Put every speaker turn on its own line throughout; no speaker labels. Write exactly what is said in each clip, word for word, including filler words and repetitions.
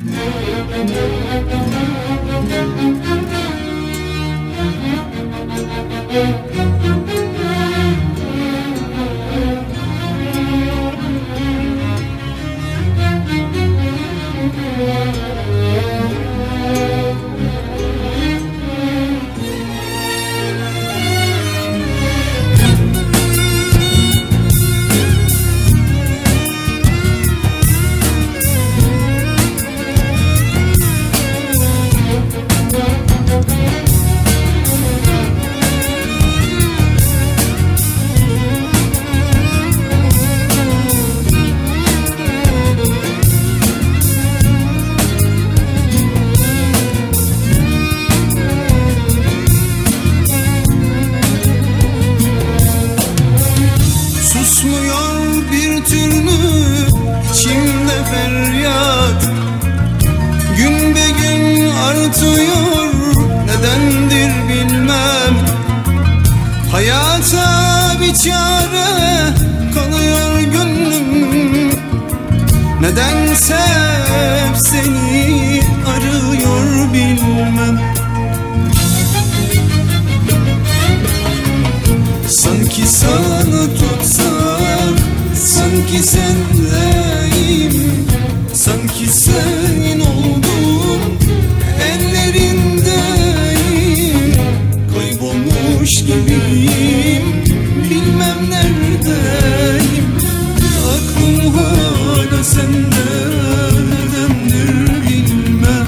Susmuyor bir türlü içimde feryat, gün be gün artıyor, nedendir bilmem. Hayata bir çare kalıyor gönlüm, nedense hep seni arıyor bilmem. Sanki sana tutsak, sanki sendeyim, sanki senin oldum, ellerindeyim. Kaybolmuş gibiyim, bilmem neredeyim. Aklım hala sende, nedendir bilmem.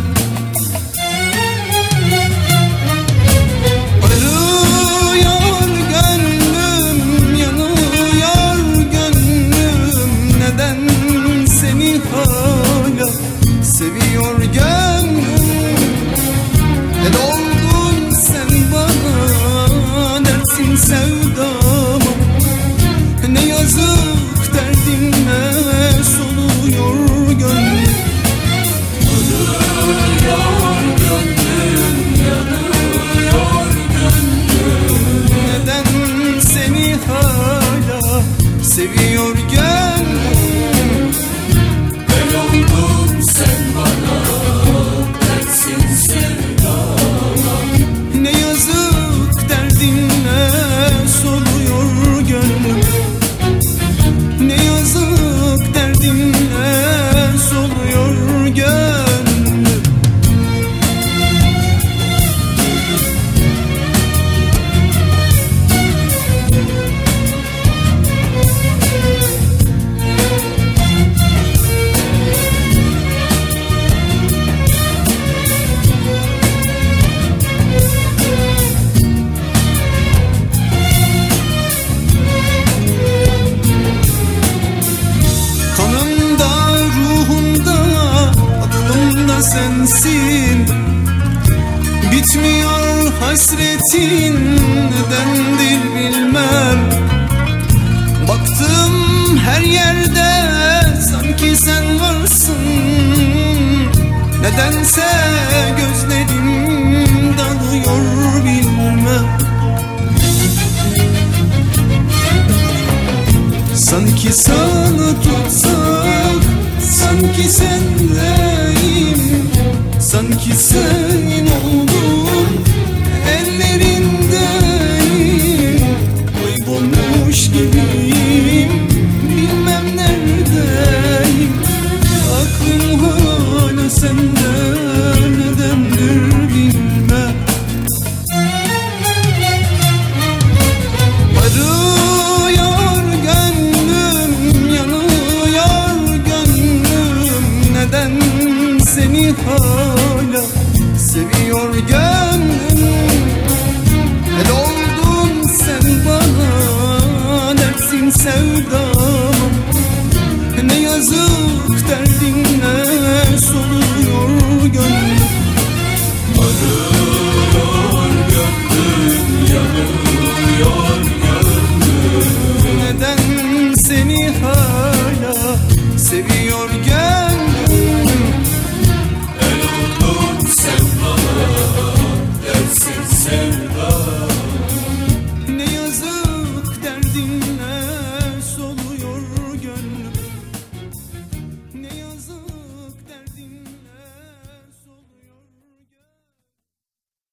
Seviyor gönlüm, el oldun sen bana, dersin sevdama. Ne yazık derdinle soluyor gönlüm. Yanıyor gönlüm, yanıyor gönlüm. Neden seni hala seviyor gönlüm? El oldun sen bana, dersin sevdama. Ne yazık derdinle soluyor gönlüm. Ne yazık derdinle soluyor gönlüm. Sensin, bitmiyor hasretin, nedendir bilmem. Baktım her yerde sanki sen varsın, nedense gözlerim dalıyor bilmem. Sanki sana tutsak, sanki sendeyim, sanki senin oldum, ellerindeyim. Kaybolmuş gibiyim, bilmem neredeyim. Aklım hala sende, nedendir bilmem. Arıyor gönlüm, yanıyor gönlüm, neden seni hala